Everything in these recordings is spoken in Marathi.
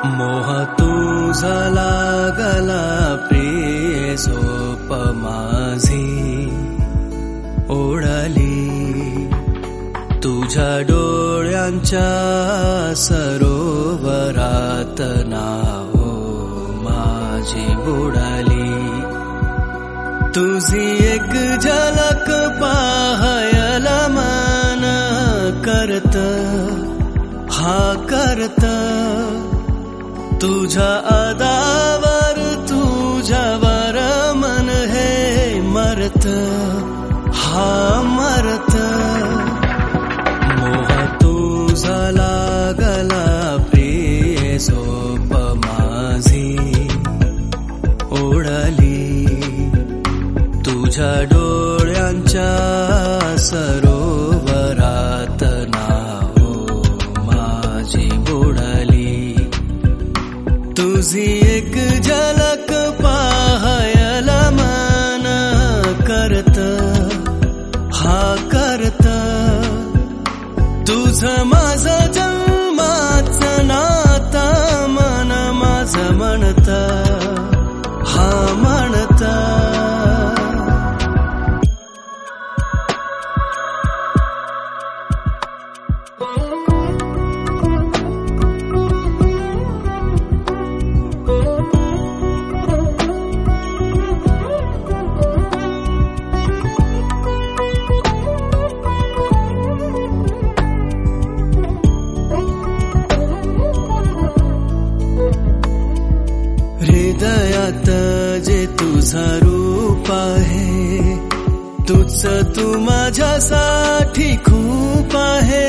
मोह तुझा लागला प्रिय झोप माझी ओढली तुझ्या डोळ्यांच्या सरोवरात नाव माझी बुडाली तुझी एक झलक पाहायला मन करत हा करत तुझ्या अदावर तुझ्यावर मन हे मरत हा मरत मोह तुझा लागला प्रिय झोप माझी ओढली तुझ्या डोळ्यांच्या सरोवरात नाव माझी बुडाली तुझी एक झलक पाहायला मन करत हा करत तुझं माझं जन्माचं नातं मन माझं म्हणत हा म्हणत हृदयात जे तुझा रूप आहे तुझ तू माझ्यासाठी खूप आहे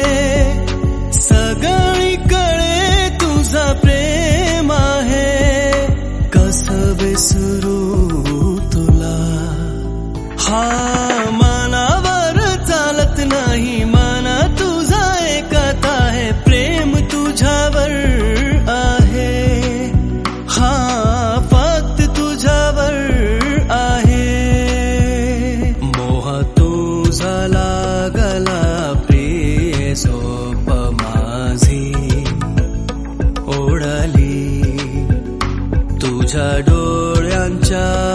सगळीकडे तुझा प्रेम आहे कसं विसरू तुला हा मनावर चालत नाही मन तुझा एकत आहे प्रेम तुझ्यावर आहे हा फक्त तुझ्यावर आहे मोह तुझा लागला प्रिय झोप माझी ओढली तुझ्या डोळ्यांच्या